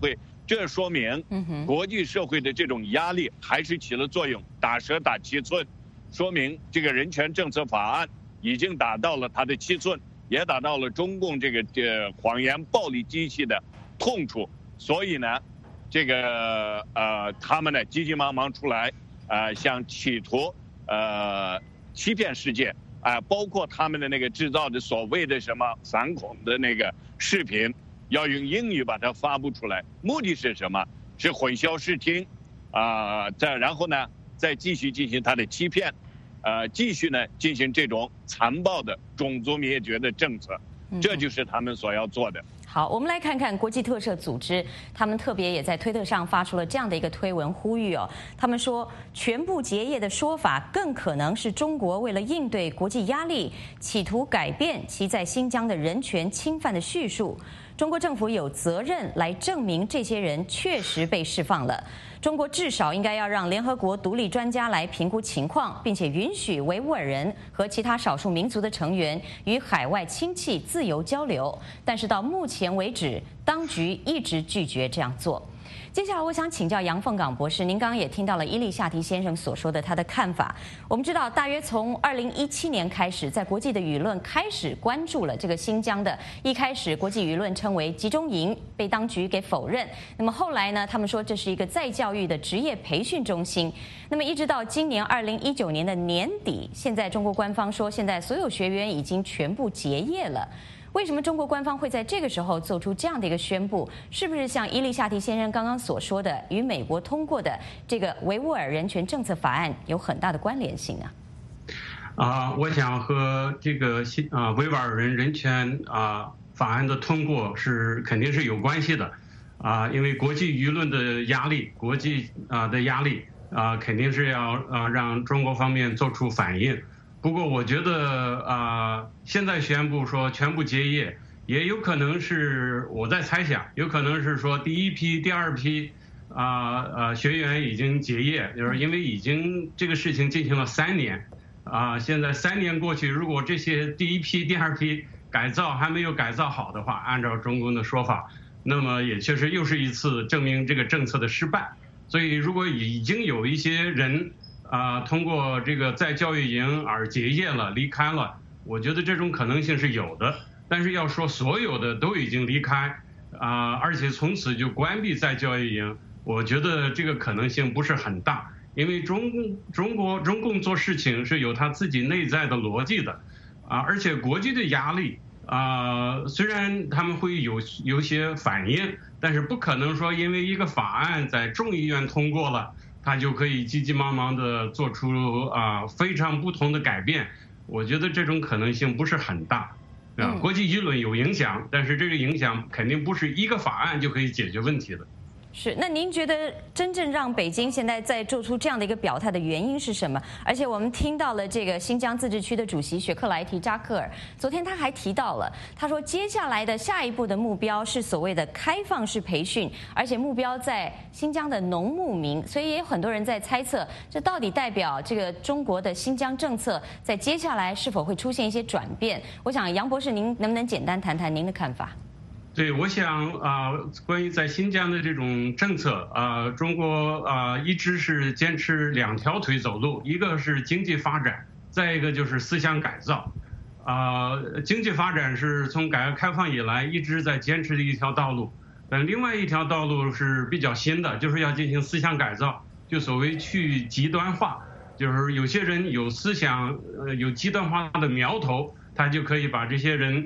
这说明国际社会的这种压力还是起了作用，打蛇打七寸，说明这个人权政策法案已经打到了它的七寸，也打到了中共这个谎言暴力机器的痛处。所以呢，这个他们呢急急忙忙出来，想企图欺骗世界包括他们的那个制造的所谓的什么反恐的那个视频，要用英语把它发布出来，目的是什么？是混淆视听然后呢再继续进行它的欺骗，继续呢进行这种残暴的种族灭绝的政策，这就是他们所要做的。 好，我们来看看国际特赦组织，他们特别也在推特上发出了这样的一个推文呼吁哦。他们说，全部结业的说法更可能是中国为了应对国际压力，企图改变其在新疆的人权侵犯的叙述。中国政府有责任来证明这些人确实被释放了。中国至少应该要让联合国独立专家来评估情况，并且允许维吾尔人和其他少数民族的成员与海外亲戚自由交流。但是到目前为止，当局一直拒绝这样做。接下来，我想请教杨凤岗博士，您刚刚也听到了伊利夏提先生所说的他的看法。我们知道，大约从2017年开始，在国际的舆论开始关注了这个新疆的，一开始国际舆论称为集中营，被当局给否认。那么后来呢，他们说这是一个再教育的职业培训中心。那么一直到今年2019年的年底，现在中国官方说，现在所有学员已经全部结业了。为什么中国官方会在这个时候做出这样的一个宣布？是不是像伊利夏提先生刚刚所说的，与美国通过的这个维吾尔人权政策法案有很大的关联性呢？ 我想和这个维吾尔人权法案的通过肯定是有关系的因为国际舆论的压力，国际的压力肯定是要让中国方面做出反应。不过我觉得现在宣布说全部结业，也有可能是我在猜想，有可能是说第一批、第二批学员已经结业，就是因为已经这个事情进行了3年现在3年过去，如果这些第一批、第二批改造还没有改造好的话，按照中共的说法，那么也确实又是一次证明这个政策的失败。所以如果已经有一些人通过这个在教育营而结业了、离开了，我觉得这种可能性是有的。但是要说所有的都已经离开而且从此就关闭在教育营，我觉得这个可能性不是很大。因为中共做事情是有他自己内在的逻辑的而且国际的压力虽然他们会有些反应，但是不可能说因为一个法案在众议院通过了，他就可以急急忙忙的做出非常不同的改变。我觉得这种可能性不是很大国际舆论有影响，但是这个影响肯定不是一个法案就可以解决问题的。 是，那您觉得真正让北京现在在做出这样的一个表态的原因是什么？而且我们听到了这个新疆自治区的主席雪克莱提扎克尔，昨天他还提到了，他说接下来的下一步的目标是所谓的开放式培训，而且目标在新疆的农牧民，所以也有很多人在猜测，这到底代表这个中国的新疆政策在接下来是否会出现一些转变？我想杨博士，您能不能简单谈谈您的看法？ 对，我想关于在新疆的这种政策中国一直是坚持2条腿走路，一个是经济发展，再一个就是思想改造。经济发展是从改革开放以来一直在坚持的一条道路，但另外一条道路是比较新的，就是要进行思想改造，就所谓去极端化，就是有些人有思想有极端化的苗头，他就可以把这些人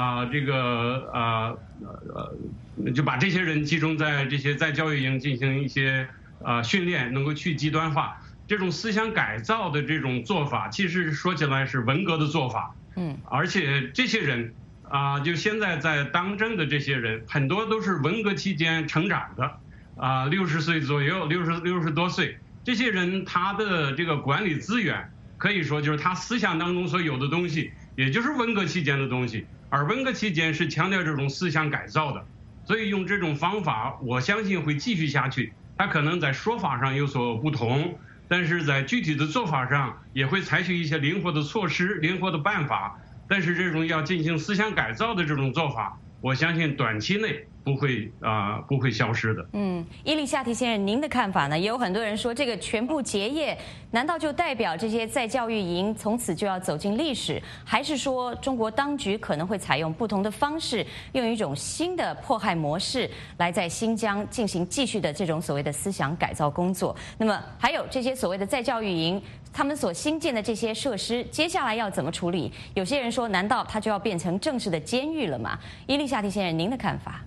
就把这些人集中在这些在教育营进行一些训练，能够去极端化。这种思想改造的这种做法，其实说起来是文革的做法。而且这些人就现在在当政的这些人，很多都是文革期间成长的，60岁左右，60多岁。这些人他的这个管理资源，可以说就是他思想当中所有的东西，也就是文革期间的东西。而文革期间是强调这种思想改造的，所以用这种方法，我相信会继续下去。它可能在说法上有所不同，但是在具体的做法上也会采取一些灵活的措施、灵活的办法。但是这种要进行思想改造的这种做法，我相信短期内不会消失的。 伊丽夏提先生，您的看法呢？也有很多人说，这个全部结业，难道就代表这些再教育营从此就要走进历史，还是说中国当局可能会采用不同的方式，用一种新的迫害模式，来在新疆进行继续的这种所谓的思想改造工作？那么还有这些所谓的再教育营，他们所新建的这些设施，接下来要怎么处理？有些人说，难道它就要变成正式的监狱了吗？伊丽夏提先生，您的看法？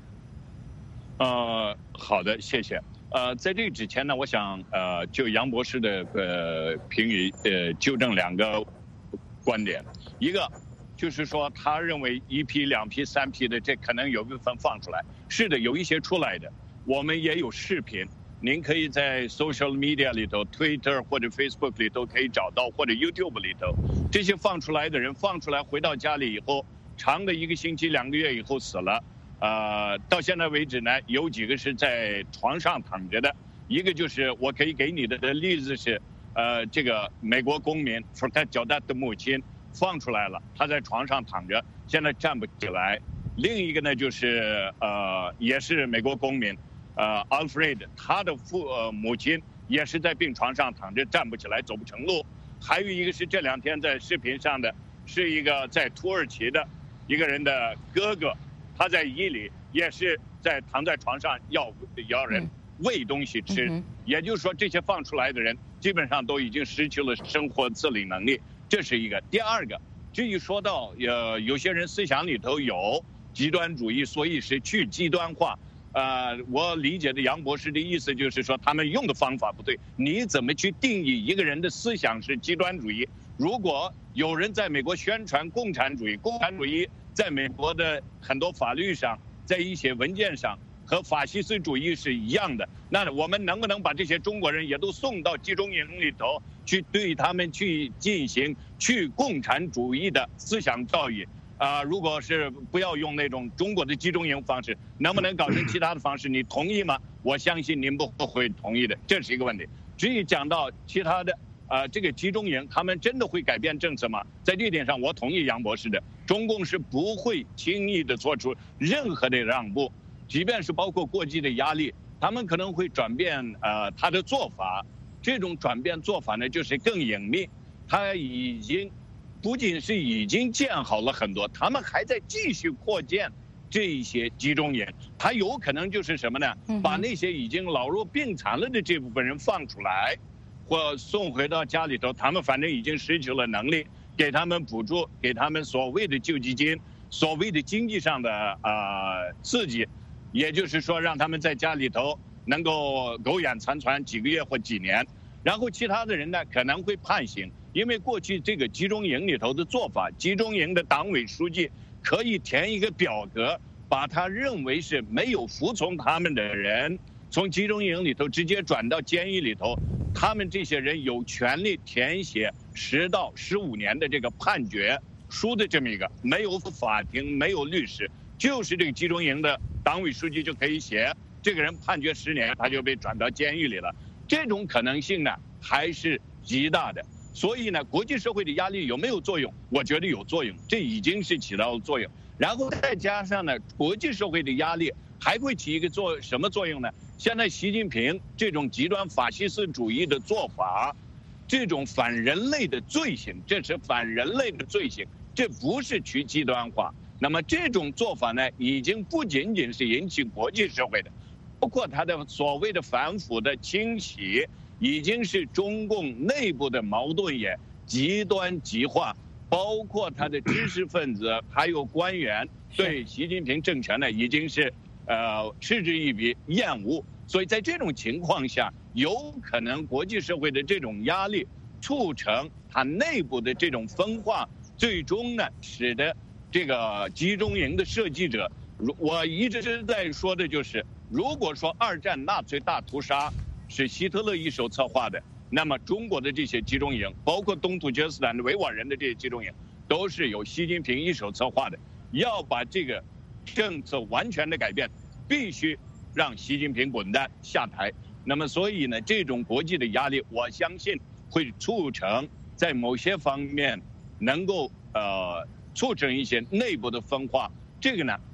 好的，谢谢。在这之前呢，我想就杨博士的评语纠正2个观点，一个就是说他认为1批、2批、3批的这可能有部分放出来，是的，有一些出来的，我们也有视频，您可以在 social media 里头 ，Twitter 或者 Facebook 里头可以找到，或者 YouTube 里头，这些放出来的人放出来回到家里以后，长的1个星期、2个月以后死了。到现在为止呢，有几个是在床上躺着的，一个就是我可以给你的例子是，这个美国公民说他叫他的母亲放出来了，他在床上躺着，现在站不起来。另一个呢就是也是美国公民，Alfred 他的母亲也是在病床上躺着，站不起来，走不成路。还有一个是这2天在视频上的，是一个在土耳其的一个人的哥哥。他在伊犁也是躺在床上要人喂东西吃，也就是说这些放出来的人基本上都已经失去了生活自理能力，这是一个。第二个，至于说到有些人思想里头有极端主义，所以是去极端化。我理解的杨博士的意思就是说他们用的方法不对，你怎么去定义一个人的思想是极端主义？如果有人在美国宣传共产主义，共产主义在美国的很多法律上，在一些文件上和法西斯主义是一样的，那我们能不能把这些中国人也都送到集中营里头去，对他们去进行去共产主义的思想教育？如果是不要用那种中国的集中营方式，能不能搞成其他的方式？你同意吗？我相信您不会同意的，这是一个问题。至于讲到其他的这个集中营，他们真的会改变政策吗？在这一点上，我同意杨博士的，中共是不会轻易的做出任何的让步，即便是包括国际的压力，他们可能会转变他的做法。这种转变做法呢，就是更隐秘，他不仅是已经建好了很多，他们还在继续扩建这一些集中营。他有可能就是什么呢？把那些已经老弱病残了的这部分人放出来，或送回到家里头，他们反正已经失去了能力，给他们补助，给他们所谓的救济金，所谓的经济上的刺激，也就是说让他们在家里头能够苟延残喘几个月或几年。然后其他的人呢可能会判刑，因为过去这个集中营里头的做法，集中营的党委书记可以填一个表格，把他认为是没有服从他们的人从集中营里头直接转到监狱里头，他们这些人有权利填写10到15年的这个判决书的这么一个，没有法庭，没有律师，就是这个集中营的党委书记就可以写，这个人判决10年，他就被转到监狱里了。这种可能性呢还是极大的。所以呢，国际社会的压力有没有作用？我觉得有作用，这已经是起到了作用。然后再加上呢，国际社会的压力还会起一个什么作用呢？现在习近平这种极端法西斯主义的做法，这种反人类的罪行，这是反人类的罪行，这不是去极端化。那么这种做法呢，已经不仅仅是引起国际社会的，包括他的所谓的反腐的清洗，已经是中共内部的矛盾也极端极化，包括他的知识分子还有官员对习近平政权呢已经是嗤之以鼻，厌恶。所以在这种情况下，有可能国际社会的这种压力促成他内部的这种分化，最终呢使得这个集中营的设计者，我一直在说的就是，如果说2战纳粹大屠杀是希特勒一手策划的，那么中国的这些集中营，包括东土厥斯坦的维吾尔人的这些集中营，都是由习近平一手策划的。要把这个政策完全的改变，必须让习近平滚蛋下台。那么所以呢，这种国际的压力，我相信会促成在某些方面能够促成一些内部的分化。这个呢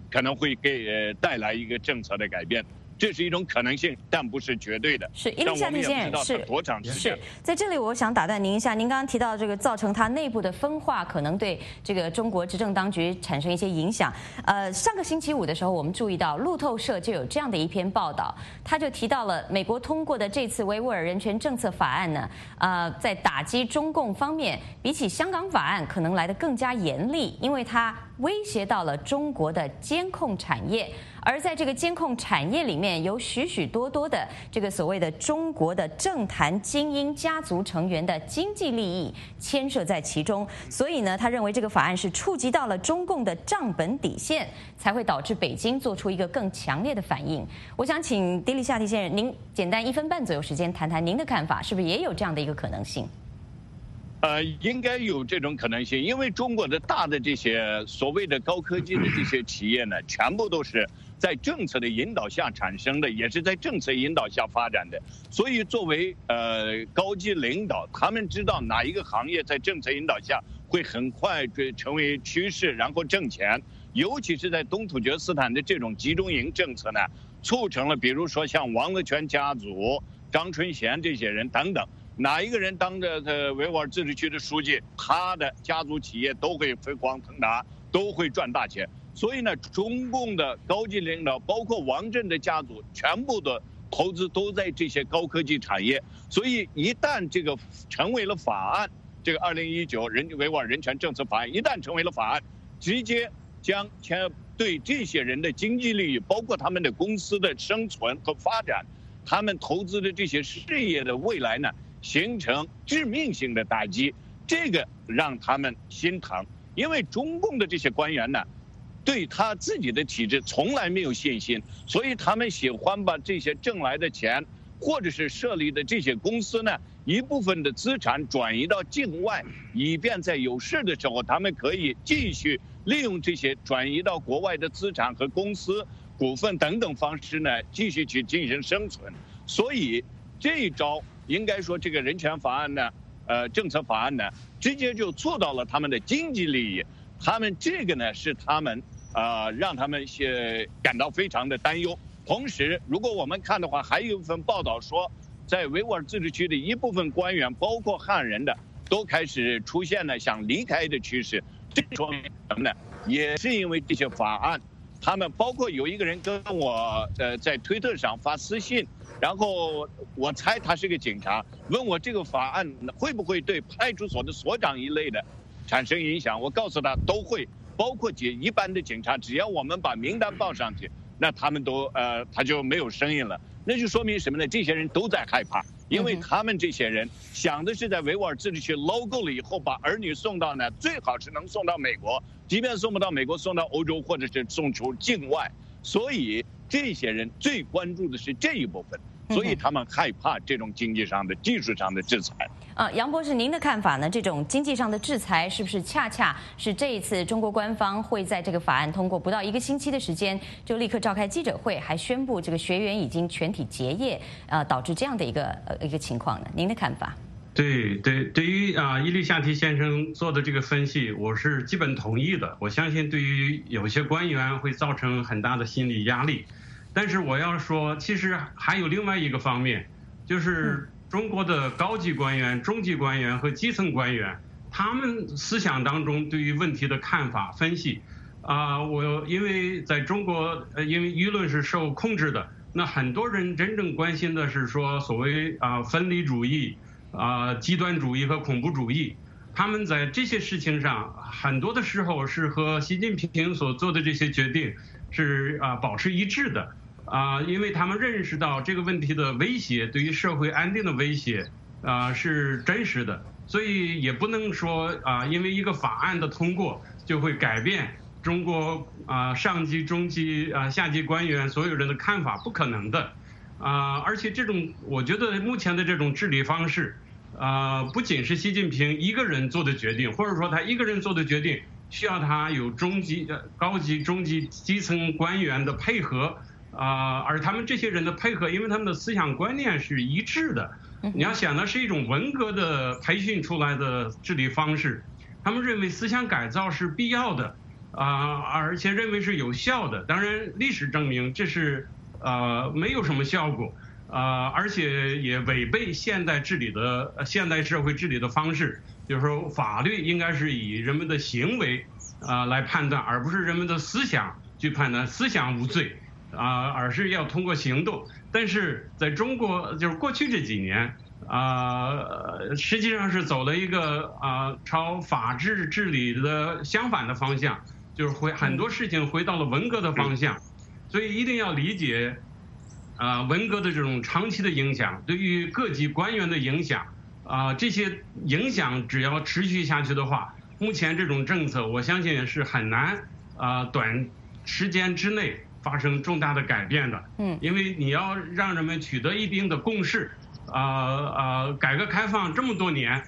可能会带来一个政策的改变。这是一种可能性，但不是绝对的。 是，伊丽莎提先生是多长时间？ 是在这里，我想打断您一下。您刚刚提到这个造成它内部的分化，可能对这个中国执政当局产生一些影响。上个星期五的时候，我们注意到路透社就有这样的一篇报道，他就提到了美国通过的这次维吾尔人权政策法案呢，在打击中共方面，比起香港法案可能来得更加严厉，因为它威胁到了中国的监控产业。而在这个监控产业里面，有许许多多的这个所谓的中国的政坛精英家族成员的经济利益牵涉在其中，所以呢，他认为这个法案是触及到了中共的账本底线，才会导致北京做出一个更强烈的反应。我想请迪丽夏提先生，您简单1分半左右时间谈谈您的看法，是不是也有这样的一个可能性？ 应该有这种可能性，因为中国的大的这些所谓的高科技的这些企业呢，全部都是在政策的引导下产生的，也是在政策引导下发展的。所以作为高级领导，他们知道哪一个行业在政策引导下会很快成为趋势，然后挣钱。尤其是在东突厥斯坦的这种集中营政策呢，促成了比如说像王乐泉家族、张春贤这些人等等。哪一个人当着维吾尔自治区的书记，他的家族企业都会飞黄腾达，都会赚大钱。所以呢，中共的高级领导，包括王震的家族，全部的投资都在这些高科技产业。所以一旦这个成为了法案，这个2019维吾尔人权政策法案一旦成为了法案，直接将对这些人的经济利益，包括他们的公司的生存和发展，他们投资的这些事业的未来呢，形成致命性的打击，这个让他们心疼。因为中共的这些官员呢，对他自己的体制从来没有信心，所以他们喜欢把这些挣来的钱，或者是设立的这些公司呢，一部分的资产转移到境外，以便在有事的时候，他们可以继续利用这些转移到国外的资产和公司股份等等方式呢，继续去进行生存。所以这一招应该说，这个人权法案呢，政策法案呢，直接就触到了他们的经济利益。他们这个呢，是他们让他们感到非常的担忧。同时，如果我们看的话，还有一份报道说，在维吾尔自治区的一部分官员，包括汉人的，都开始出现了想离开的趋势。这说明什么呢？也是因为这些法案，他们包括有一个人跟我在推特上发私信。然后我猜他是个警察，问我这个法案会不会对派出所的所长一类的产生影响。我告诉他都会，包括一般的警察，只要我们把名单报上去，那他们都他就没有声音了。那就说明什么呢？这些人都在害怕，因为他们这些人想的是在维吾尔自治区捞够了以后，把儿女送到呢，最好是能送到美国，即便送不到美国，送到欧洲或者是送出境外。所以这些人最关注的是这一部分，所以他们害怕这种经济上的、技术上的制裁。 杨博士，您的看法呢？这种经济上的制裁是不是恰恰是这一次中国官方会在这个法案通过不到1个星期的时间，就立刻召开记者会，还宣布这个学员已经全体结业，导致这样的一个情况呢？您的看法？ 对于伊丽夏提先生做的这个分析，我是基本同意的。我相信对于有些官员会造成很大的心理压力，但是我要说，其实还有另外一个方面，就是中国的高级官员、中级官员和基层官员，他们思想当中对于问题的看法分析，我因为在中国，因为舆论是受控制的，那很多人真正关心的是说所谓分离主义。极端主义和恐怖主义，他们在这些事情上很多的时候是和习近平所做的这些决定是保持一致的，因为他们认识到这个问题的威胁，对于社会安定的威胁是真实的，所以也不能说因为一个法案的通过就会改变中国上级、中级、下级官员所有人的看法，不可能的。而且我觉得目前的这种治理方式，不仅是习近平一个人做的决定，或者说他一个人做的决定，需要他有高级、中级、基层官员的配合，而他们这些人的配合，因为他们的思想观念是一致的。你要想的是一种文革的培训出来的治理方式，他们认为思想改造是必要的， 而且认为是有效的。当然，历史证明这是没有什么效果，而且也违背现代社会治理的方式。就是说，法律应该是以人们的行为来判断，而不是人们的思想去判断。思想无罪而是要通过行动。但是在中国，就是过去这几年实际上是走了一个朝法治治理的相反的方向，就是很多事情回到了文革的方向。所以一定要理解文革的这种长期的影响，对于各级官员的影响这些影响只要持续下去的话，目前这种政策我相信也是很难短时间之内发生重大的改变的。因为你要让人们取得一定的共识。改革开放这么多年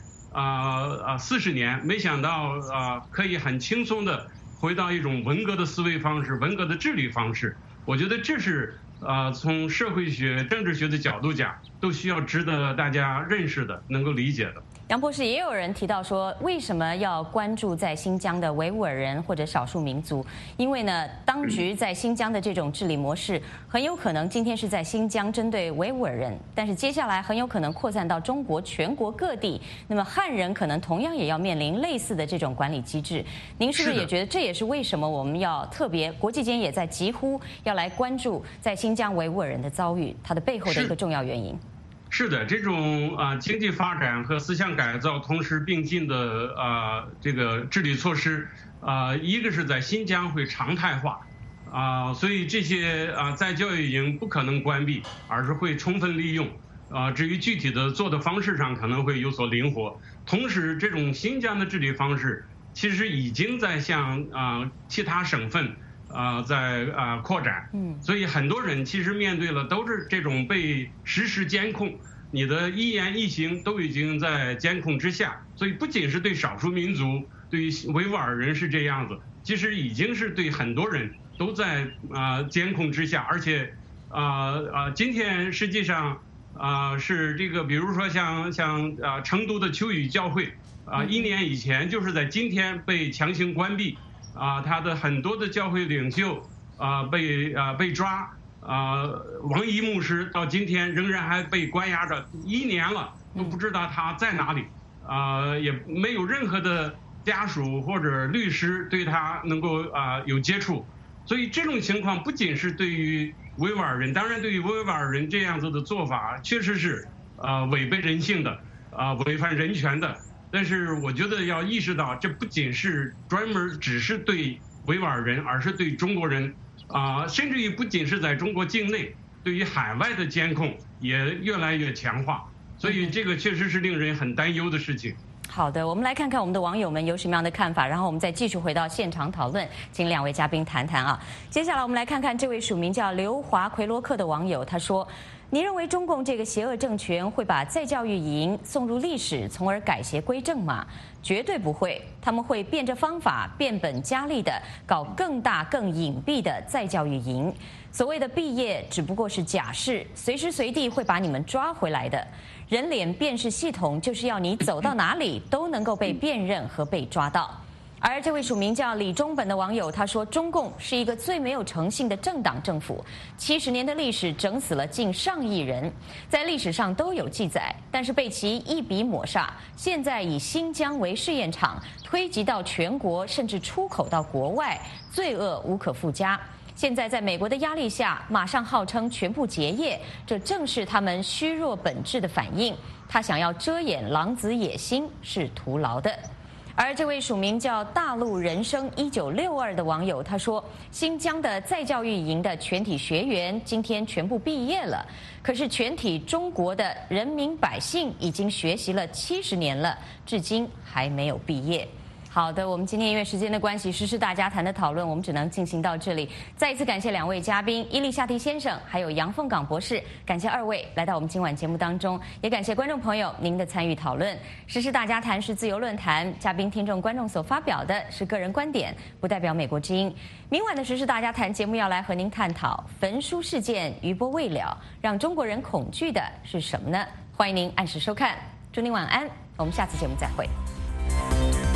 ，40年，没想到可以很轻松的回到一种文革的思维方式、文革的治理方式。我觉得这是从社会学、政治学的角度讲，都需要值得大家认识的、能够理解的。 杨博士，也有人提到说，为什么要关注在新疆的维吾尔人或者少数民族？因为呢，当局在新疆的这种治理模式，很有可能今天是在新疆针对维吾尔人，但是接下来很有可能扩散到中国全国各地。那么汉人可能同样也要面临类似的这种管理机制。您是不是也觉得这也是为什么我们要特别国际间也在疾呼要来关注在新疆维吾尔人的遭遇，它的背后的一个重要原因？ 是的，这种经济发展和思想改造同时并进的这个治理措施，一个是在新疆会常态化，所以这些再教育营不可能关闭，而是会充分利用。至于具体的做的方式上可能会有所灵活。同时，这种新疆的治理方式其实已经在向其他省份在扩展，所以很多人其实面对了都是这种被实时监控，你的一言一行都已经在监控之下。所以不仅是对少数民族，对于维吾尔人是这样子，其实已经是对很多人都在监控之下。而且今天实际上是这个，比如说像成都的秋雨教会1年以前就是在今天被强行关闭。他的很多的教会领袖被抓，王一牧师到今天仍然还被关押着1年了，都不知道他在哪里，也没有任何的家属或者律师对他能够有接触。所以这种情况不仅是对于维吾尔人，当然对于维吾尔人这样子的做法确实是违背人性的，违反人权的。但是我觉得要意识到，这不仅是专门只是对维吾尔人，而是对中国人，甚至于不仅是在中国境内，对于海外的监控也越来越强化。所以这个确实是令人很担忧的事情。 好的，我们来看看我们的网友们有什么样的看法，然后我们再继续回到现场讨论，请2位嘉宾谈谈啊。接下来我们来看看这位署名叫刘华奎罗克的网友，他说：你认为中共这个邪恶政权会把再教育营送入历史，从而改邪归正吗？绝对不会，他们会变着方法、变本加厉地搞更大、更隐蔽的再教育营。所谓的毕业只不过是假释，随时随地会把你们抓回来的。人脸辨识系统就是要你走到哪里都能够被辨认和被抓到。而这位署名叫李中本的网友他说，中共是一个最没有诚信的政党政府，70年的历史整死了近上亿人，在历史上都有记载，但是被其一笔抹煞。现在以新疆为试验场，推及到全国，甚至出口到国外，罪恶无可复加。现在在美国的压力下，马上号称全部结业，这正是他们虚弱本质的反应。他想要遮掩狼子野心是徒劳的。而这位署名叫大陆人生1962的网友他说，新疆的再教育营的全体学员今天全部毕业了，可是全体中国的人民百姓已经学习了70年了，至今还没有毕业。好的，我们今天因为时间的关系，时事大家谈的讨论我们只能进行到这里。再一次感谢2位嘉宾伊丽夏提先生还有杨凤岗博士，感谢2位来到我们今晚节目当中，也感谢观众朋友您的参与讨论。时事大家谈是自由论坛，嘉宾、听众、观众所发表的是个人观点，不代表美国之音。明晚的时事大家谈节目要来和您探讨焚书事件余波未了，让中国人恐惧的是什么呢？欢迎您按时收看，祝您晚安，我们下次节目再会。